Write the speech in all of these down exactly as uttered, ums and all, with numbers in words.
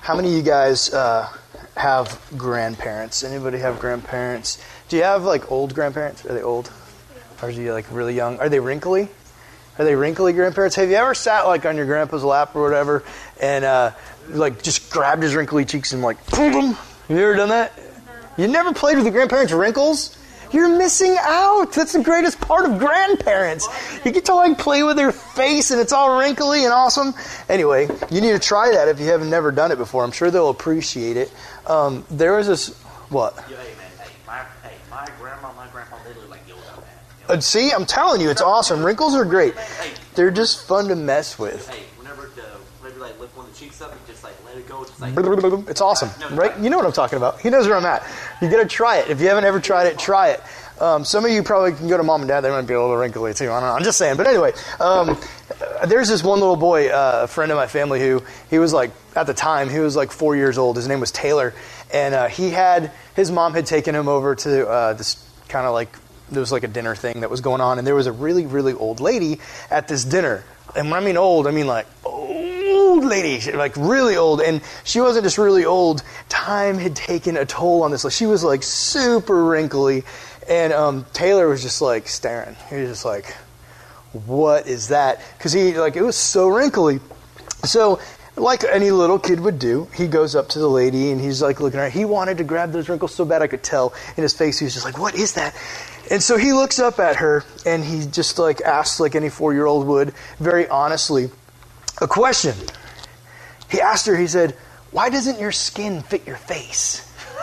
How many of you guys uh, have grandparents? Anybody have grandparents? Do you have like old grandparents? Are they old? Or are you like really young? Are they wrinkly? Are they wrinkly grandparents? Have you ever sat like on your grandpa's lap or whatever and uh, like just grabbed his wrinkly cheeks and like pulled them? Have you ever done that? You never played with your grandparents' wrinkles? You're missing out. That's the greatest part of grandparents. You get to like play with their face and it's all wrinkly and awesome. Anyway, you need to try that if you haven't never done it before. I'm sure they'll appreciate it. Um, there was this, what? Hey, man, hey, my, hey, my grandma, my grandpa, they look like Yoda, man. Uh, see, I'm telling you, it's awesome. Wrinkles are great. They're just fun to mess with. Hey, whenever, the, whenever like lift one of the cheeks up, you just like let it go. Just like it's awesome, right? You know what I'm talking about. He knows where I'm at. You got to try it. If you haven't ever tried it, try it. Um, some of you probably can go to mom and dad. They might be a little wrinkly too. I don't know. I'm just saying. But anyway, um, there's this one little boy, uh, a friend of my family, who he was like, at the time, he was like four years old. His name was Taylor. And uh, he had, his mom had taken him over to uh, this kind of like, there was like a dinner thing that was going on. And there was a really, really old lady at this dinner. And when I mean old, I mean like old lady, like really old. And she wasn't just really old. Time had taken a toll on this. Like, she was like super wrinkly. And um, Taylor was just like staring. He was just like, what is that? Because he, like, it was so wrinkly. So, like any little kid would do, he goes up to the lady and he's like looking at her. He wanted to grab those wrinkles so bad I could tell in his face. He was just like, what is that? And so he looks up at her and he just like asks, like any four-year-old would, very honestly, a question. He asked her, he said, why doesn't your skin fit your face?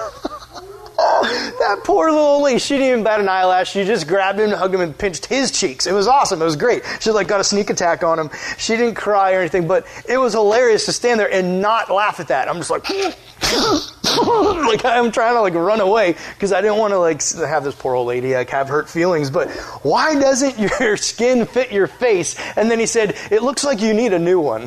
That poor little lady, she didn't even bat an eyelash. She just grabbed him, hugged him, and pinched his cheeks. It was awesome. It was great. She like got a sneak attack on him. She didn't cry or anything, but it was hilarious to stand there and not laugh at that. I'm just like, like I'm trying to like run away because I didn't want to like have this poor old lady like have hurt feelings. But why doesn't your skin fit your face? And then he said, it looks like you need a new one.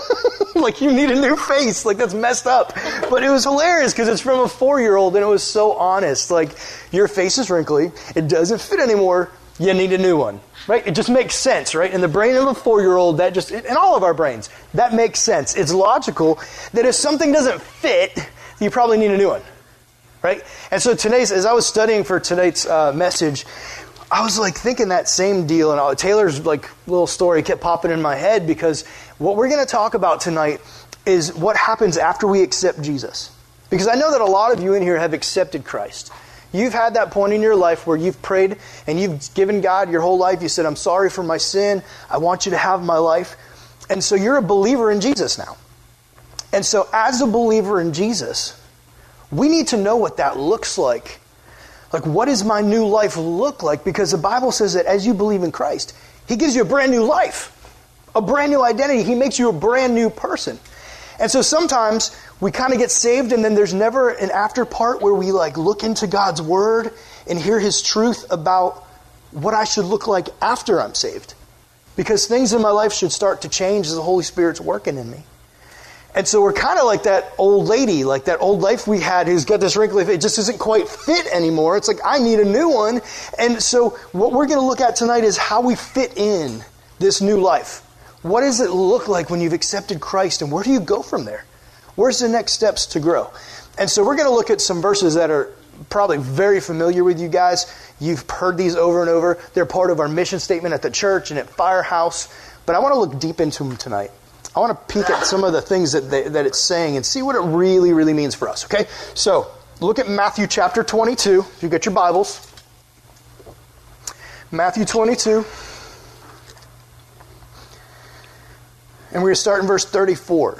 Like you need a new face. Like that's messed up. But it was hilarious because it's from a four-year-old and it was so honest. Like your face is wrinkly. It doesn't fit anymore. You need a new one. Right? It just makes sense, right? In the brain of a four-year-old, that just, in all of our brains, that makes sense. It's logical that if something doesn't fit, you probably need a new one. Right? And so today's, as I was studying for tonight's uh, message, I was like thinking that same deal, and uh, Taylor's like little story kept popping in my head because what we're going to talk about tonight is what happens after we accept Jesus. Because I know that a lot of you in here have accepted Christ. You've had that point in your life where you've prayed and you've given God your whole life. You said, I'm sorry for my sin. I want you to have my life. And so you're a believer in Jesus now. And so as a believer in Jesus, we need to know what that looks like. Like, what does my new life look like? Because the Bible says that as you believe in Christ, He gives you a brand new life, a brand new identity. He makes you a brand new person. And so sometimes we kind of get saved and then there's never an after part where we like look into God's Word and hear His truth about what I should look like after I'm saved. Because things in my life should start to change as the Holy Spirit's working in me. And so we're kind of like that old lady, like that old life we had who's got this wrinkly face. It just doesn't quite fit anymore. It's like, I need a new one. And so what we're going to look at tonight is how we fit in this new life. What does it look like when you've accepted Christ, and where do you go from there? Where's the next steps to grow? And so we're going to look at some verses that are probably very familiar with you guys. You've heard these over and over. They're part of our mission statement at the church and at Firehouse. But I want to look deep into them tonight. I want to peek at some of the things that they, that it's saying and see what it really, really means for us, okay? So, look at Matthew chapter twenty-two, if you've got your Bibles. Matthew twenty-two. And we're going to start in verse thirty-four.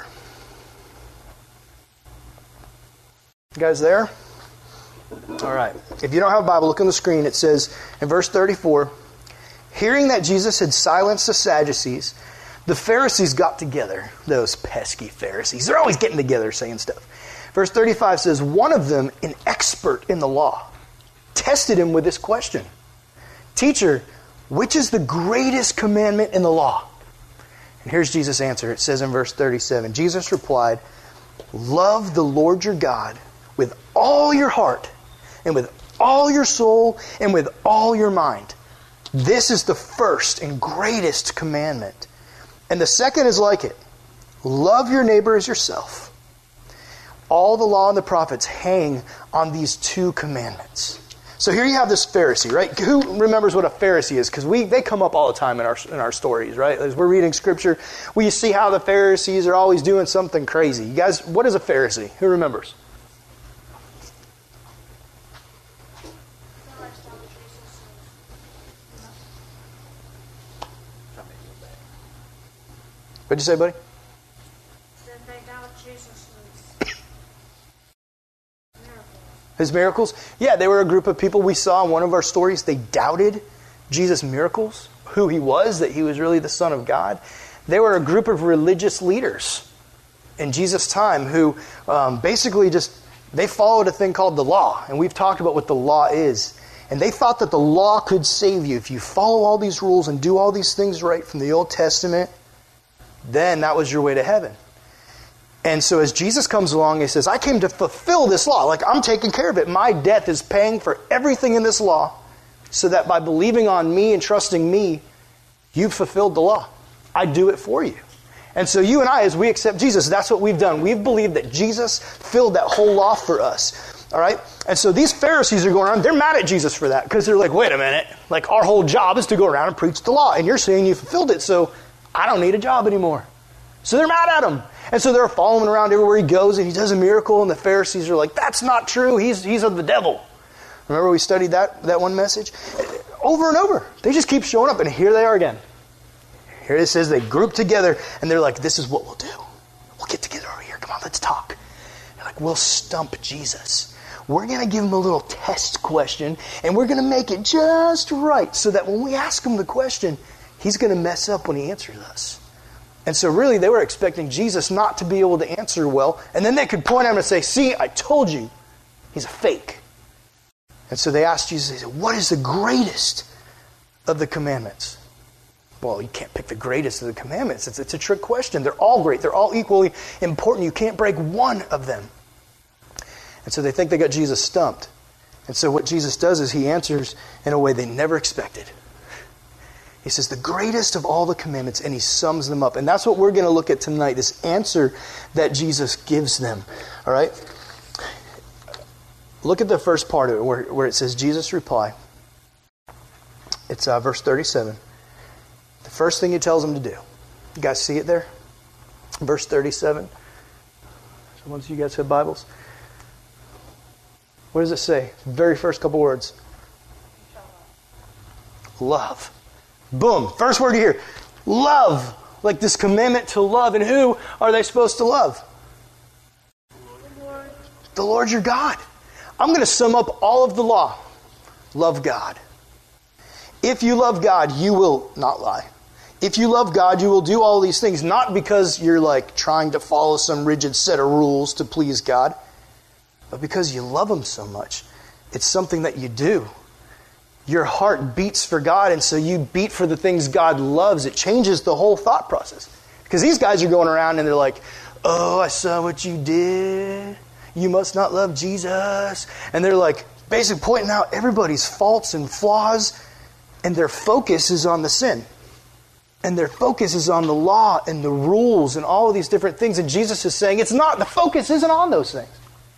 You guys there? All right. If you don't have a Bible, look on the screen. It says in verse thirty-four, hearing that Jesus had silenced the Sadducees, the Pharisees got together. Those pesky Pharisees. They're always getting together saying stuff. Verse thirty-five says, one of them, an expert in the law, tested him with this question. Teacher, which is the greatest commandment in the law? And here's Jesus' answer. It says in verse thirty-seven, Jesus replied, love the Lord your God with all your heart and with all your soul and with all your mind. This is the first and greatest commandment. And the second is like it. Love your neighbor as yourself. all the law and the prophets hang on these two commandments. So here you have this Pharisee, right? Who remembers what a Pharisee is? Because we they come up all the time in our in our stories, right? As we're reading Scripture, we see how the Pharisees are always doing something crazy. You guys, what is a Pharisee? Who remembers? What'd you say, buddy? That they doubt Jesus' miracles. His miracles? Yeah, they were a group of people we saw in one of our stories. They doubted Jesus' miracles, who he was, that he was really the Son of God. They were a group of religious leaders in Jesus' time who um, basically just, they followed a thing called the law. And we've talked about what the law is. And they thought that the law could save you. If you follow all these rules and do all these things right from the Old Testament, then that was your way to heaven. And so as Jesus comes along, he says, I came to fulfill this law. Like, I'm taking care of it. My death is paying for everything in this law so that by believing on me and trusting me, you've fulfilled the law. I do it for you. And so you and I, as we accept Jesus, that's what we've done. We've believed that Jesus filled that whole law for us. All right? And so these Pharisees are going around, they're mad at Jesus for that because they're like, wait a minute. Like, our whole job is to go around and preach the law. And you're saying you fulfilled it, so I don't need a job anymore. So they're mad at him. And so they're following him around everywhere he goes, and he does a miracle, and the Pharisees are like, that's not true. He's he's of the devil. Remember we studied that, that one message? Over and over. They just keep showing up, and here they are again. Here it says they group together, and they're like, this is what we'll do. We'll get together over here. Come on, let's talk. They're like, we'll stump Jesus. We're going to give him a little test question, and we're going to make it just right so that when we ask him the question, he's going to mess up when he answers us. And so really they were expecting Jesus not to be able to answer well. And then they could point at him and say, see, I told you, he's a fake. And so they asked Jesus, they said, what is the greatest of the commandments? Well, you can't pick the greatest of the commandments. It's, it's a trick question. They're all great. They're all equally important. You can't break one of them. And so they think they got Jesus stumped. And so what Jesus does is he answers in a way they never expected. He says, the greatest of all the commandments, and he sums them up. And that's what we're going to look at tonight, this answer that Jesus gives them. All right? Look at the first part of it, where, where it says, Jesus reply. It's uh, verse thirty-seven. The first thing he tells them to do. You guys see it there? Verse thirty-seven. So once you guys have Bibles. What does it say? The very first couple words. Love. Boom. First word you hear. Love. Like this commandment to love. And who are they supposed to love? The Lord. The Lord your God. I'm going to sum up all of the law. Love God. If you love God, you will not lie. If you love God, you will do all these things. Not because you're like trying to follow some rigid set of rules to please God. But because you love Him so much. It's something that you do. Your heart beats for God, and so you beat for the things God loves. It changes the whole thought process. Because these guys are going around and they're like, oh, I saw what you did. You must not love Jesus. And they're like basically pointing out everybody's faults and flaws, and their focus is on the sin. And their focus is on the law and the rules and all of these different things. And Jesus is saying, it's not, the focus isn't on those things.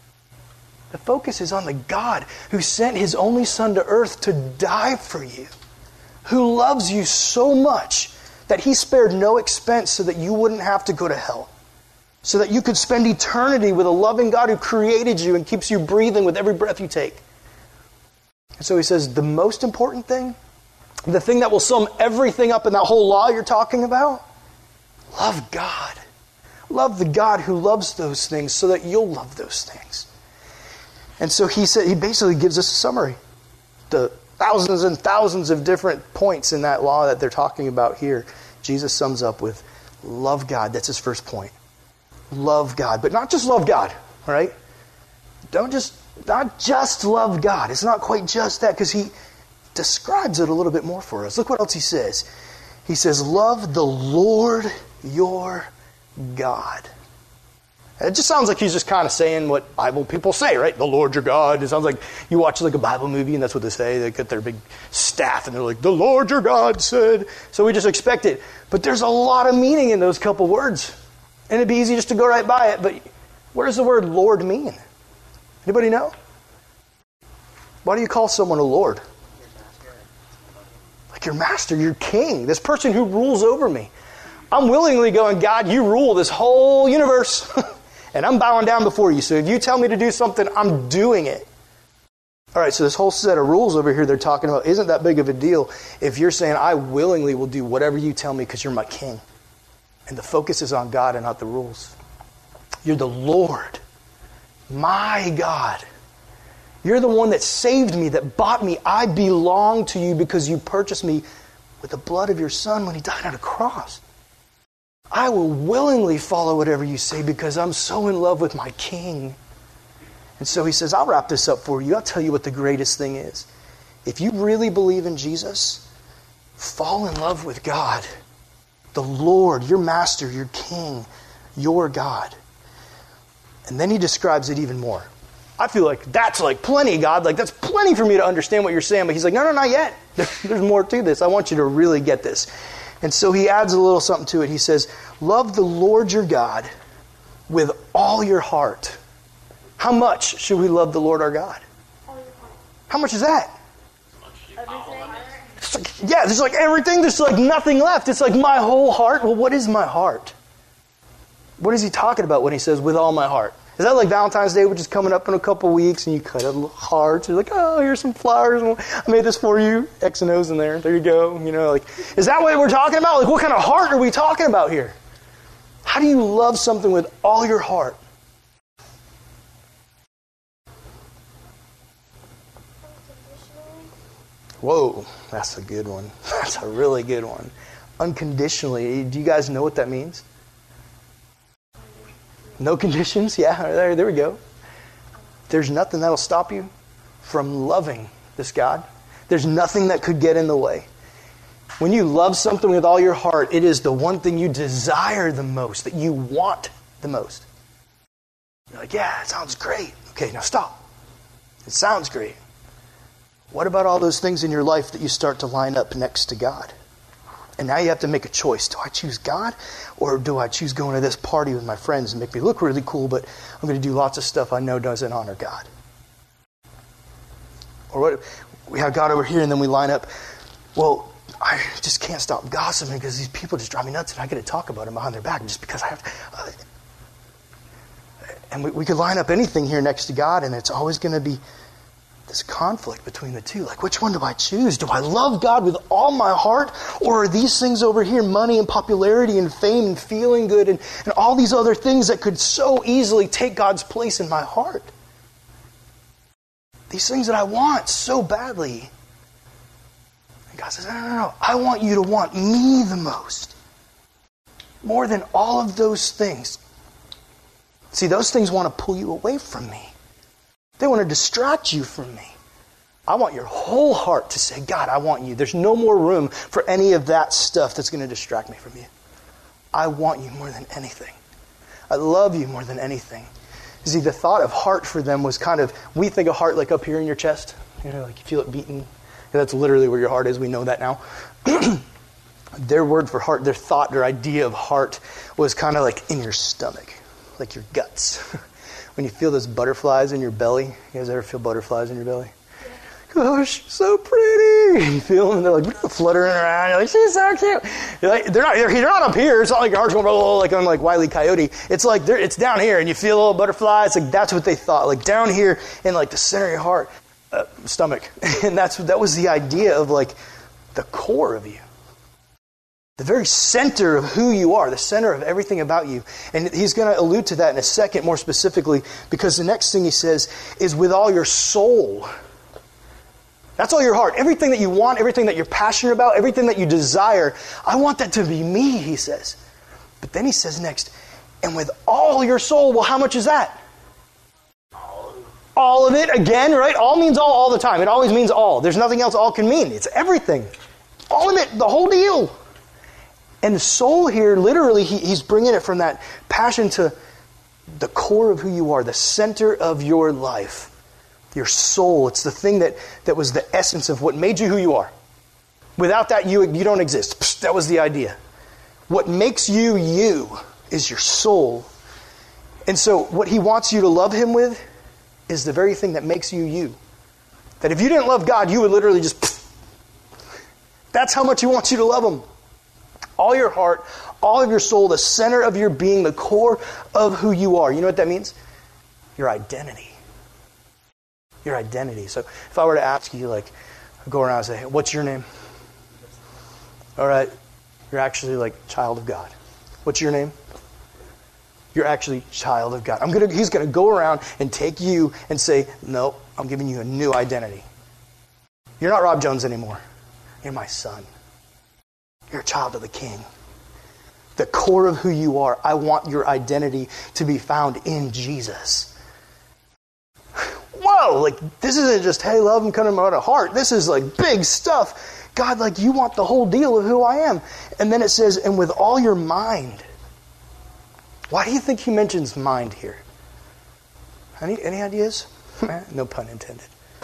The focus is on the God who sent His only Son to earth to die for you. Who loves you so much that He spared no expense so that you wouldn't have to go to hell. So that you could spend eternity with a loving God who created you and keeps you breathing with every breath you take. And so He says, the most important thing, the thing that will sum everything up in that whole law you're talking about, love God. Love the God who loves those things so that you'll love those things. And so he said, he basically gives us a summary. The thousands and thousands of different points in that law that they're talking about here. Jesus sums up with love God. That's his first point. Love God. But not just love God, all right? Don't just, not just love God. It's not quite just that, because he describes it a little bit more for us. Look what else he says. He says, love the Lord your God. It just sounds like he's just kind of saying what Bible people say, right? The Lord your God. It sounds like you watch like a Bible movie and that's what they say. They get their big staff and they're like, the Lord your God said. So we just expect it. But there's a lot of meaning in those couple words. And it'd be easy just to go right by it. But What does the word Lord mean? Anybody know? Why do you call someone a Lord? Like your master, your king, this person who rules over me. I'm willingly going, God, you rule this whole universe. And I'm bowing down before you. So if you tell me to do something, I'm doing it. All right, so this whole set of rules over here they're talking about isn't that big of a deal if you're saying, I willingly will do whatever you tell me because you're my king. And the focus is on God and not the rules. You're the Lord, my God. You're the one that saved me, that bought me. I belong to you because you purchased me with the blood of your Son when he died on a cross. I will willingly follow whatever you say because I'm so in love with my King. And so he says, I'll wrap this up for you. I'll tell you what the greatest thing is. If you really believe in Jesus, fall in love with God, the Lord, your master, your King, your God. And then he describes it even more. I feel like that's like plenty, God. Like that's plenty for me to understand what you're saying. But he's like, no, no, not yet. There's more to this. I want you to really get this. And so he adds a little something to it. He says, love the Lord your God with all your heart. How much should we love the Lord our God? How much is that? Everything. It's like, yeah, there's like everything. There's like nothing left. It's like my whole heart. Well, what is my heart? What is he talking about when he says with all my heart? Is that like Valentine's Day, which is coming up in a couple weeks, and you cut a heart? You're like, oh, here's some flowers. I made this for you. X and O's in there. There you go. You know, like, is that what we're talking about? Like, what kind of heart are we talking about here? How do you love something with all your heart? Whoa, that's a good one. That's a really good one. Unconditionally. Do you guys know what that means? No conditions? Yeah, there, there we go. There's nothing that'll stop you from loving this God. There's nothing that could get in the way. When you love something with all your heart, it is the one thing you desire the most, that you want the most. You're like, yeah, it sounds great. Okay, now stop. It sounds great. What about all those things in your life that you start to line up next to God? And now you have to make a choice. Do I choose God? Or do I choose going to this party with my friends and make me look really cool, but I'm going to do lots of stuff I know doesn't honor God? Or what? We have God over here and then we line up. Well, I just can't stop gossiping because these people just drive me nuts and I get to talk about them behind their back just because I have to. Uh, and we, we could line up anything here next to God and it's always going to be this conflict between the two. Like, which one do I choose? Do I love God with all my heart? Or are these things over here, money and popularity and fame and feeling good and, and all these other things that could so easily take God's place in my heart? These things that I want so badly. And God says, no, no, no. I want you to want me the most. More than all of those things. See, those things want to pull you away from me. They want to distract you from me. I want your whole heart to say, God, I want you. There's no more room for any of that stuff that's going to distract me from you. I want you more than anything. I love you more than anything. See, the thought of heart for them was kind of, we think of heart like up here in your chest. You know, like you feel it beating. That's literally where your heart is. We know that now. Their word for heart, their thought, their idea of heart was kind of like in your stomach, like your guts. When you feel those butterflies in your belly. You guys ever feel butterflies in your belly? Gosh, so pretty. You feel them, they're like fluttering around. You're like, she's so cute. You're like, they're not, they're, they're not up here. It's not like your heart's going oh, like on like Wile E. Coyote. It's like they're, it's down here, and you feel a little butterfly. It's like that's what they thought, like down here in like the center of your heart, uh, stomach, and that's that was the idea of like the core of you. The very center of who you are, the center of everything about you. And he's going to allude to that in a second more specifically, because the next thing he says is with all your soul. That's all your heart. Everything that you want, everything that you're passionate about, everything that you desire, I want that to be me, he says. But then he says next, and with all your soul, well, how much is that? All of it, again, right? All means all all the time. It always means all. There's nothing else all can mean. It's everything. All of it, the whole deal. And the soul here, literally, he, he's bringing it from that passion to the core of who you are, the center of your life. Your soul. It's the thing that, that was the essence of what made you who you are. Without that, you, you don't exist. Psst, that was the idea. What makes you you is your soul. And so what he wants you to love him with is the very thing that makes you you. That if you didn't love God, you would literally just... Pfft. That's how much he wants you to love him. All your heart, all of your soul, the center of your being, the core of who you are. You know what that means? Your identity. Your identity. So if I were to ask you, like, go around and say, hey, what's your name? All right. You're actually like child of God. What's your name? You're actually child of God. I'm gonna. He's going to go around and take you and say, no, I'm giving you a new identity. You're not Rob Jones anymore. You're my son. You're a child of the King. The core of who you are. I want your identity to be found in Jesus. Whoa, like this isn't just, hey, love him, come out of heart. This is like big stuff. God, like you want the whole deal of who I am. And then it says, and with all your mind. Why do you think he mentions mind here? Any, any ideas? No pun intended.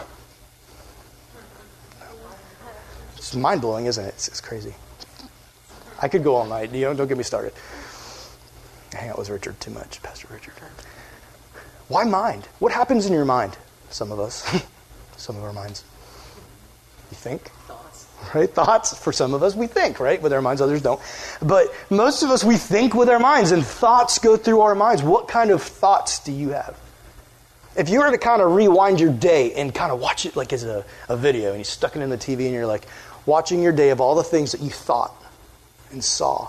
It's mind-blowing, isn't it? It's, it's crazy. I could go all night. You know, don't get me started. I hang out with Richard too much, Pastor Richard. Why mind? What happens in your mind? Some of us. Some of our minds. You think? Thoughts. Right? Thoughts. For some of us, we think, right? With our minds, others don't. But most of us, we think with our minds, and thoughts go through our minds. What kind of thoughts do you have? If you were to kind of rewind your day and kind of watch it like as a, a video, and you stuck it in the T V, and you're like watching your day of all the things that you thought and saw,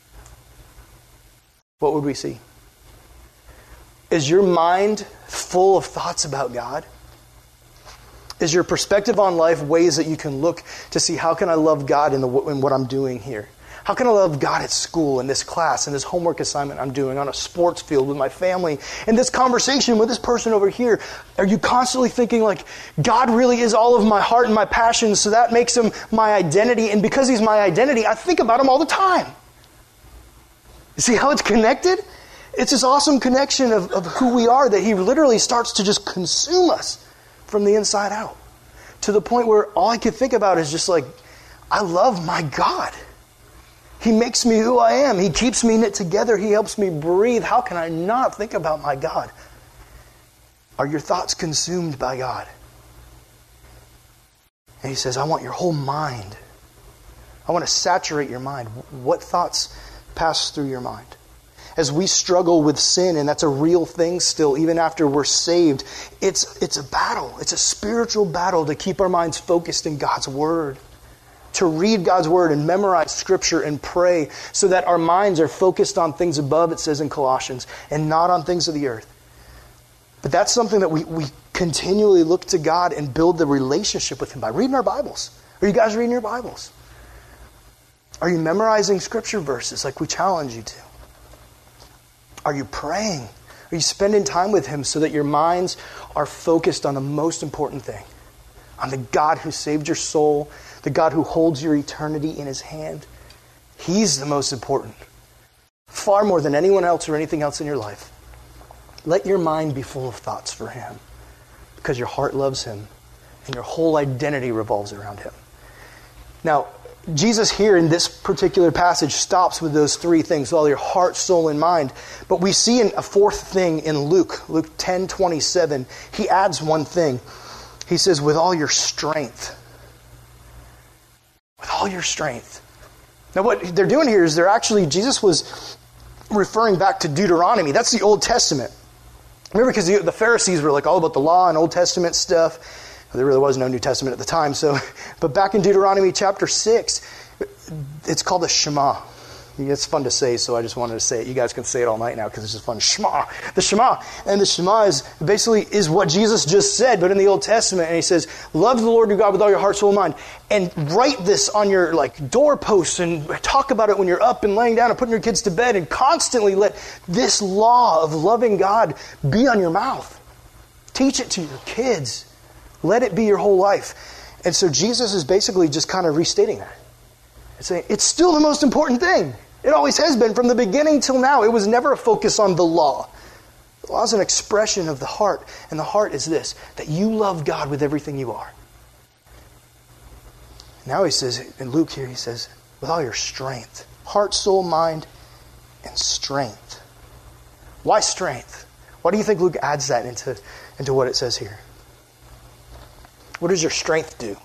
what would we see? Is your mind full of thoughts about God? Is your perspective on life ways that you can look to see how can I love God in, the, in what I'm doing here? How can I love God at school, in this class, in this homework assignment I'm doing, on a sports field with my family, in this conversation with this person over here? Are you constantly thinking like, God really is all of my heart and my passions, so that makes him my identity, and because he's my identity, I think about him all the time? You see how it's connected? It's this awesome connection of, of who we are that he literally starts to just consume us from the inside out. To the point where all I could think about is just like, I love my God. He makes me who I am. He keeps me knit together. He helps me breathe. How can I not think about my God? Are your thoughts consumed by God? And he says, I want your whole mind. I want to saturate your mind. What thoughts pass through your mind? As we struggle with sin, and that's a real thing still, even after we're saved, it's, it's a battle. It's a spiritual battle to keep our minds focused in God's Word. To read God's Word and memorize Scripture and pray so that our minds are focused on things above, it says in Colossians, and not on things of the earth. But that's something that we, we continually look to God and build the relationship with Him by reading our Bibles. Are you guys reading your Bibles? Are you memorizing Scripture verses like we challenge you to? Are you praying? Are you spending time with Him so that your minds are focused on the most important thing? On the God who saved your soul, the God who holds your eternity in His hand. He's the most important. Far more than anyone else or anything else in your life. Let your mind be full of thoughts for Him. Because your heart loves Him. And your whole identity revolves around Him. Now, Jesus here in this particular passage stops with those three things, all your heart, soul, and mind. But we see a fourth thing in Luke, Luke ten twenty-seven. He adds one thing. He says, with all your strength. With all your strength. Now what they're doing here is they're actually, Jesus was referring back to Deuteronomy. That's the Old Testament. Remember, because the, the Pharisees were like all about the law and Old Testament stuff. There really was no New Testament at the time. So, but back in Deuteronomy chapter six, it's called the Shema. It's fun to say, so I just wanted to say it. You guys can say it all night now because it's just fun. Shema. The Shema. And the Shema is basically is what Jesus just said, but in the Old Testament. And he says, love the Lord your God with all your heart, soul, and mind. And write this on your like doorposts and talk about it when you're up and laying down and putting your kids to bed. And constantly let this law of loving God be on your mouth. Teach it to your kids. Let it be your whole life. And so Jesus is basically just kind of restating that. It's saying it's still the most important thing. It always has been from the beginning till now. It was never a focus on the law. The law is an expression of the heart. And the heart is this, that you love God with everything you are. Now he says, in Luke here, he says, with all your strength. Heart, soul, mind, and strength. Why strength? Why do you think Luke adds that into, into what it says here? What does your strength do?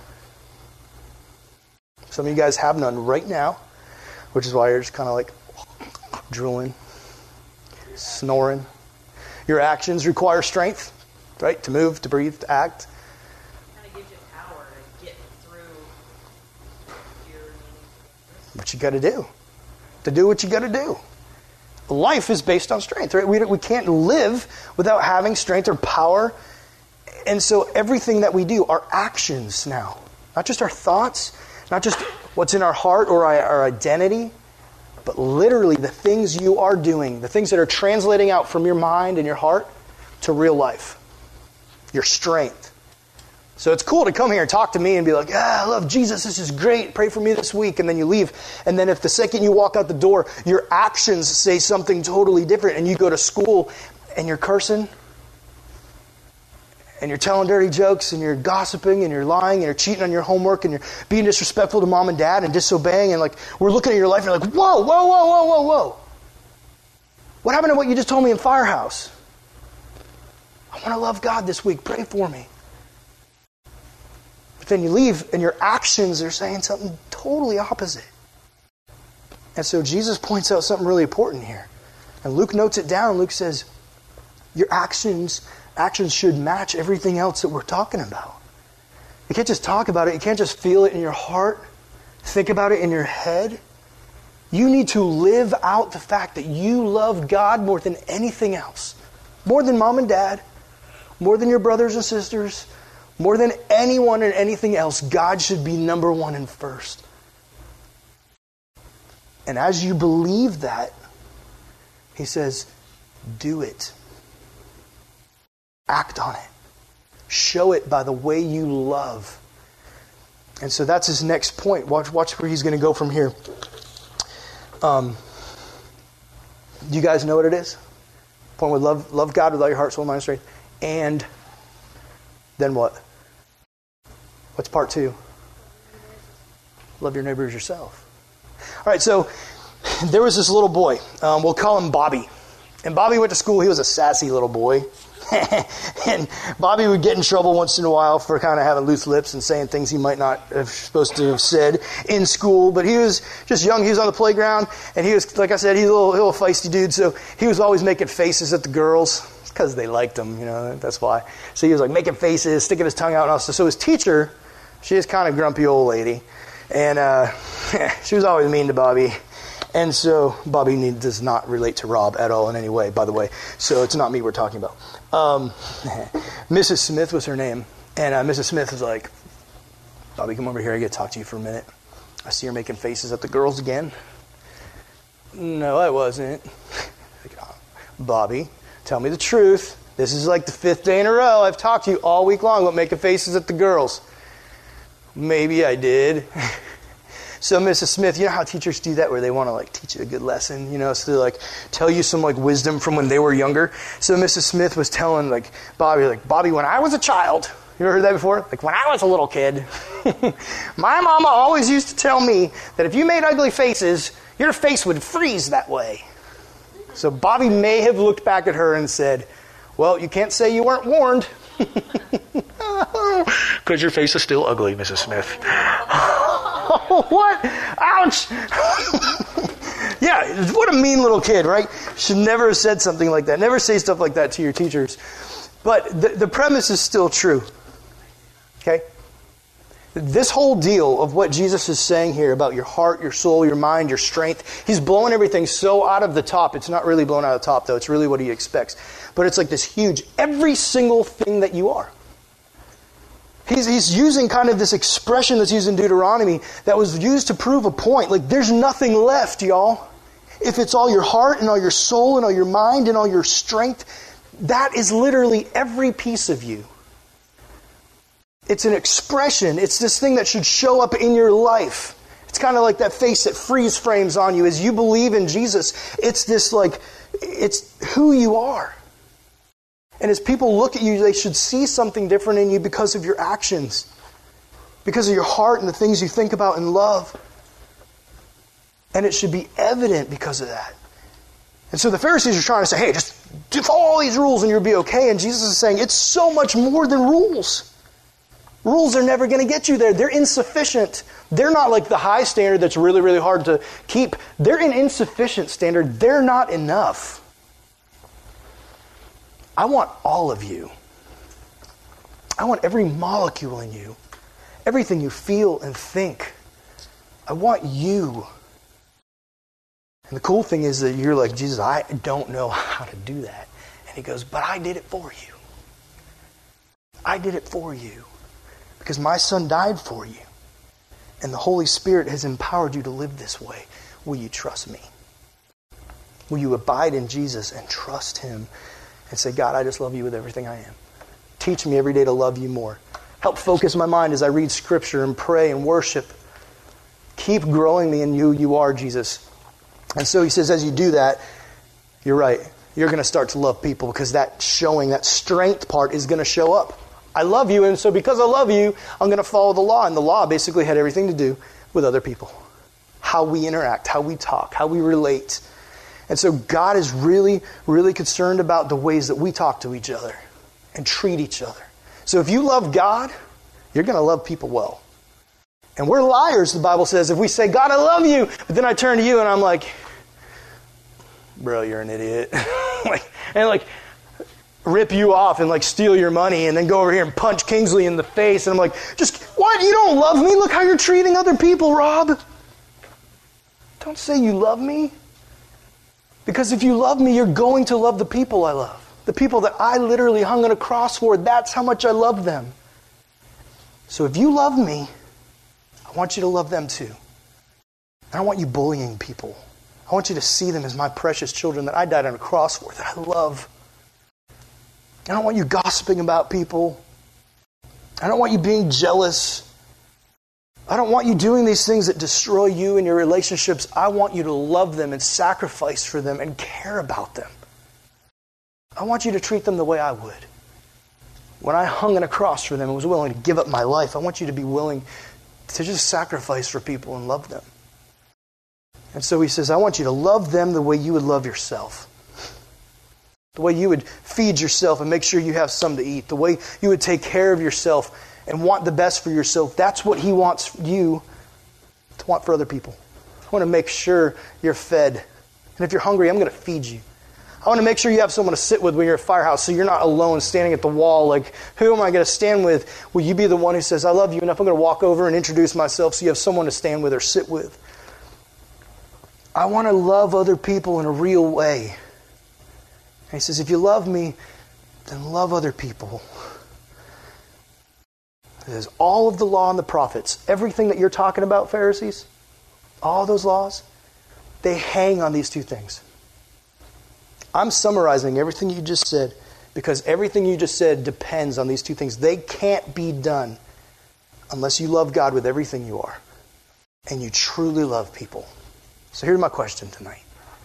Some of you guys have none right now, which is why you're just kind of like drooling, snoring. Your actions require strength, right? To move, to breathe, to act. Kind of gives you power to get through your... What you got to do. To do what you got to do. Life is based on strength, right? We, we can't live without having strength or power. And so everything that we do, our actions now, not just our thoughts, not just what's in our heart or our, our identity, but literally the things you are doing, the things that are translating out from your mind and your heart to real life. Your strength. So it's cool to come here and talk to me and be like, ah, I love Jesus, this is great, pray for me this week, and then you leave. And then if the second you walk out the door, your actions say something totally different, and you go to school and you're cursing, and you're telling dirty jokes, and you're gossiping, and you're lying, and you're cheating on your homework, and you're being disrespectful to mom and dad, and disobeying, and like we're looking at your life, and you're like, whoa, whoa, whoa, whoa, whoa, whoa. What happened to what you just told me in Firehouse? I want to love God this week. Pray for me. But then you leave, and your actions are saying something totally opposite. And so Jesus points out something really important here. And Luke notes it down. Luke says, your actions Actions should match everything else that we're talking about. You can't just talk about it. You can't just feel it in your heart, think about it in your head. You need to live out the fact that you love God more than anything else. More than mom and dad, more than your brothers and sisters, more than anyone and anything else. God should be number one and first. And as you believe that, he says, do it. Act on it. Show it by the way you love. And so that's his next point. Watch, watch where he's going to go from here. Um, do you guys know what it is? Point with love, love God with all your heart, soul, mind, and strength. And then what? What's part two? Love your neighbor as yourself. All right, so there was this little boy. Um, we'll call him Bobby. And Bobby went to school. He was a sassy little boy. And Bobby would get in trouble once in a while for kind of having loose lips and saying things he might not have supposed to have said in school. But he was just young. He was on the playground. And he was, like I said, he's a little, little feisty dude. So he was always making faces at the girls because they liked him. You know, that's why. So he was like making faces, sticking his tongue out. And all. So his teacher, she is kind of grumpy old lady. And uh, she was always mean to Bobby. And so Bobby need, does not relate to Rob at all in any way, by the way. So it's not me we're talking about. Um, Missus Smith was her name. And uh, Missus Smith was like, Bobby, come over here. I got to talk to you for a minute. I see her making faces at the girls again. No, I wasn't. Like, oh, Bobby, tell me the truth. This is like the fifth day in a row. I've talked to you all week long about making faces at the girls. Maybe I did. So Missus Smith, you know how teachers do that where they want to like teach you a good lesson, you know, so they like tell you some like wisdom from when they were younger. So Missus Smith was telling like Bobby, like, Bobby, when I was a child, you ever heard that before? Like when I was a little kid, my mama always used to tell me that if you made ugly faces, your face would freeze that way. So Bobby may have looked back at her and said, well, you can't say you weren't warned. Because your face is still ugly, Missus Smith. Oh, what? Ouch! Yeah, what a mean little kid, right? Should never have said something like that. Never say stuff like that to your teachers. But the, the premise is still true. Okay? This whole deal of what Jesus is saying here about your heart, your soul, your mind, your strength, he's blowing everything so out of the top. It's not really blown out of the top, though. It's really what he expects. But it's like this huge, every single thing that you are. He's, he's using kind of this expression that's used in Deuteronomy that was used to prove a point. Like, there's nothing left, y'all. If it's all your heart and all your soul and all your mind and all your strength, that is literally every piece of you. It's an expression. It's this thing that should show up in your life. It's kind of like that face that freeze frames on you as you believe in Jesus. It's this like, it's who you are. And as people look at you, they should see something different in you because of your actions. Because of your heart and the things you think about and love. And it should be evident because of that. And so the Pharisees are trying to say, hey, just do follow all these rules and you'll be okay. And Jesus is saying, it's so much more than rules. Rules are never going to get you there. They're insufficient. They're not like the high standard that's really, really hard to keep. They're an insufficient standard. They're not enough. I want all of you. I want every molecule in you. Everything you feel and think. I want you. And the cool thing is that you're like, Jesus, I don't know how to do that. And he goes, but I did it for you. I did it for you. Because my son died for you. And the Holy Spirit has empowered you to live this way. Will you trust me? Will you abide in Jesus and trust him and say, God, I just love you with everything I am. Teach me every day to love you more. Help focus my mind as I read Scripture and pray and worship. Keep growing me in who you are, Jesus. And so he says, as you do that, you're right. You're going to start to love people because that showing, that strength part is going to show up. I love you, and so because I love you, I'm going to follow the law. And the law basically had everything to do with other people. How we interact, how we talk, how we relate. And so God is really, really concerned about the ways that we talk to each other and treat each other. So if you love God, you're going to love people well. And we're liars, the Bible says, if we say, God, I love you, but then I turn to you and I'm like, bro, you're an idiot. like, and like, rip you off and like steal your money and then go over here and punch Kingsley in the face. And I'm like, just, what? You don't love me? Look how you're treating other people, Rob. Don't say you love me. Because if you love me, you're going to love the people I love. The people that I literally hung on a cross for. That's how much I love them. So if you love me, I want you to love them too. I don't want you bullying people. I want you to see them as my precious children that I died on a cross for, that I love. I don't want you gossiping about people. I don't want you being jealous. I don't want you doing these things that destroy you and your relationships. I want you to love them and sacrifice for them and care about them. I want you to treat them the way I would. When I hung on a cross for them and was willing to give up my life, I want you to be willing to just sacrifice for people and love them. And so he says, I want you to love them the way you would love yourself. The way you would feed yourself and make sure you have some to eat. The way you would take care of yourself and want the best for yourself. That's what he wants you to want for other people. I want to make sure you're fed. And if you're hungry, I'm going to feed you. I want to make sure you have someone to sit with when you're at Firehouse so you're not alone standing at the wall like, who am I going to stand with? Will you be the one who says, I love you enough, I'm going to walk over and introduce myself so you have someone to stand with or sit with. I want to love other people in a real way. And he says, if you love me, then love other people. He says, all of the law and the prophets, everything that you're talking about, Pharisees, all those laws, they hang on these two things. I'm summarizing everything you just said because everything you just said depends on these two things. They can't be done unless you love God with everything you are and you truly love people. So here's my question tonight.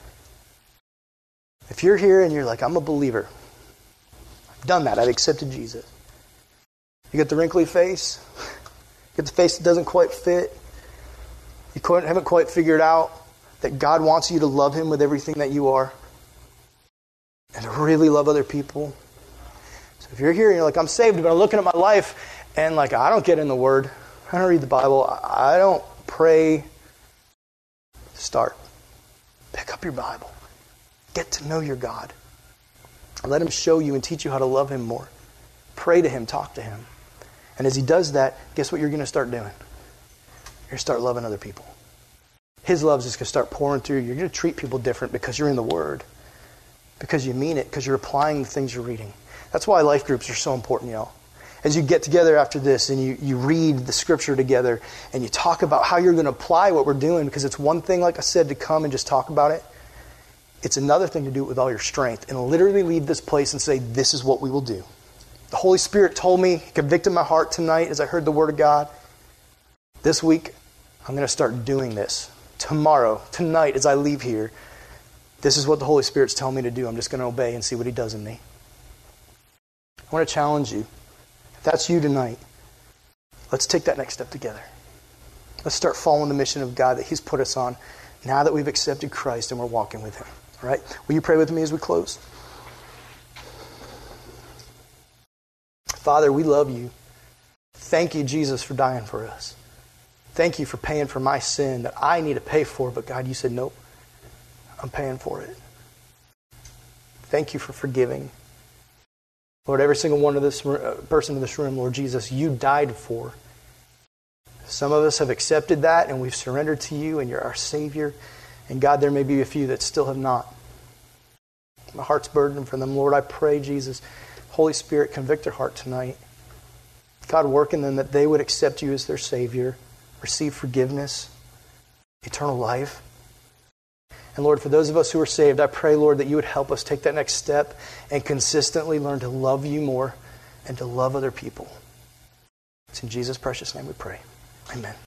If you're here and you're like, I'm a believer, I've done that, I've accepted Jesus. You got the wrinkly face, you got the face that doesn't quite fit, you haven't quite figured out that God wants you to love Him with everything that you are and to really love other people. So if you're here and you're like, I'm saved, but I'm looking at my life and like, I don't get in the Word, I don't read the Bible, I don't pray, start. Pick up your Bible. Get to know your God. Let Him show you and teach you how to love Him more. Pray to Him, talk to Him. And as He does that, guess what you're going to start doing? You're going to start loving other people. His love is just going to start pouring through you. You're going to treat people different because you're in the Word. Because you mean it. Because you're applying the things you're reading. That's why life groups are so important, y'all. As you get together after this and you, you read the Scripture together and you talk about how you're going to apply what we're doing, because it's one thing, like I said, to come and just talk about it. It's another thing to do it with all your strength and literally leave this place and say, this is what we will do. The Holy Spirit told me, convicted my heart tonight as I heard the Word of God. This week, I'm going to start doing this. Tomorrow, tonight, as I leave here, this is what the Holy Spirit's telling me to do. I'm just going to obey and see what He does in me. I want to challenge you. If that's you tonight, let's take that next step together. Let's start following the mission of God that He's put us on now that we've accepted Christ and we're walking with Him. All right? Will you pray with me as we close? Father, we love you. Thank you, Jesus, for dying for us. Thank you for paying for my sin that I need to pay for, but God, you said, nope, I'm paying for it. Thank you for forgiving. Lord, every single one of this person in this room, Lord Jesus, you died for. Some of us have accepted that and we've surrendered to you and you're our Savior. And God, there may be a few that still have not. My heart's burdened for them. Lord, I pray, Jesus, Holy Spirit, convict their heart tonight. God, work in them that they would accept you as their Savior, receive forgiveness, eternal life. And Lord, for those of us who are saved, I pray, Lord, that you would help us take that next step and consistently learn to love you more and to love other people. It's in Jesus' precious name we pray. Amen.